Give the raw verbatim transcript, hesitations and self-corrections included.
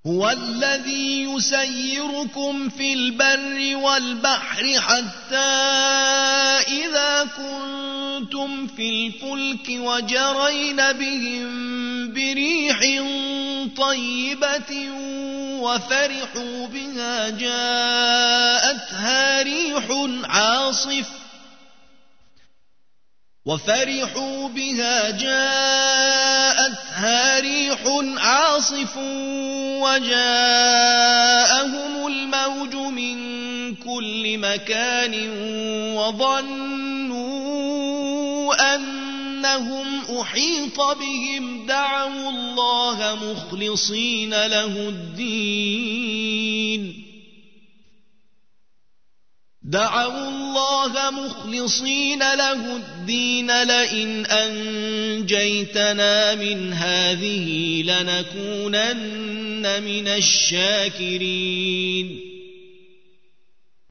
هو الذي يسيركم في البر والبحر حتى إذا كنتم في الفلك وجرين بهم بريح طيبة وفرحوا بها جاءتها ريح عاصف وفرحوا بها جاءتها ريح عاصف وجاءهم الموج من كل مكان وظنوا أنهم أحيط بهم دعوا الله مخلصين له الدين دعوا الله مخلصين له الدين لئن أنجيتنا من هذه لنكونن من الشاكرين